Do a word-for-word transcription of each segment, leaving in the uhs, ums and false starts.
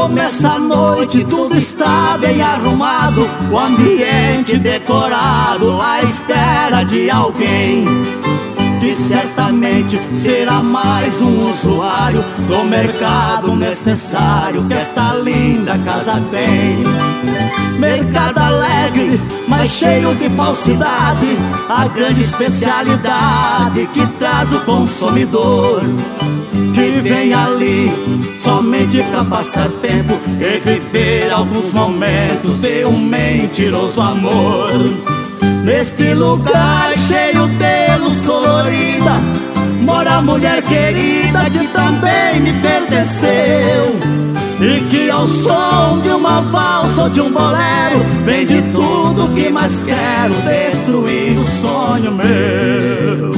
começa a noite, tudo está bem arrumado, o ambiente decorado à espera de alguém que certamente será mais um usuário do mercado necessário que esta linda casa tem. Mercado alegre, mas cheio de falsidade, a grande especialidade que traz o consumidor, que vem ali somente pra passar tempo e viver alguns momentos de um mentiroso amor. Neste lugar cheio de luz colorida mora a mulher querida que também me pertenceu, e que ao som de uma valsa ou de um bolero vende tudo o que mais quero, destruir o sonho meu.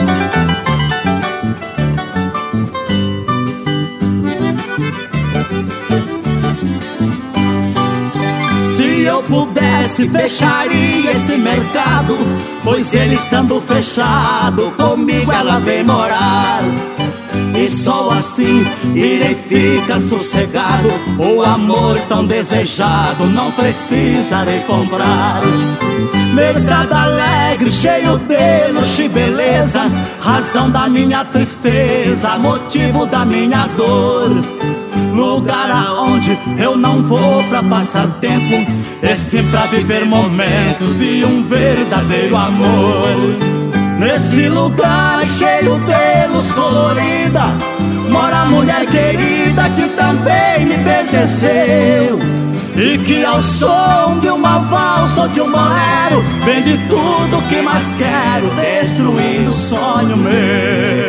Se eu pudesse, fecharia esse mercado, pois ele estando fechado, comigo ela vem morar. E só assim irei ficar sossegado, o amor tão desejado não precisarei comprar. Mercado alegre, cheio de luxo e beleza, razão da minha tristeza, motivo da minha dor. Lugar aonde eu não vou pra passar tempo, é sim pra viver momentos de um verdadeiro amor. Nesse lugar cheio de luz colorida mora a mulher querida que também me pertenceu, e que ao som de uma valsa ou de um bolero vende tudo o que mais quero, destruir o sonho meu.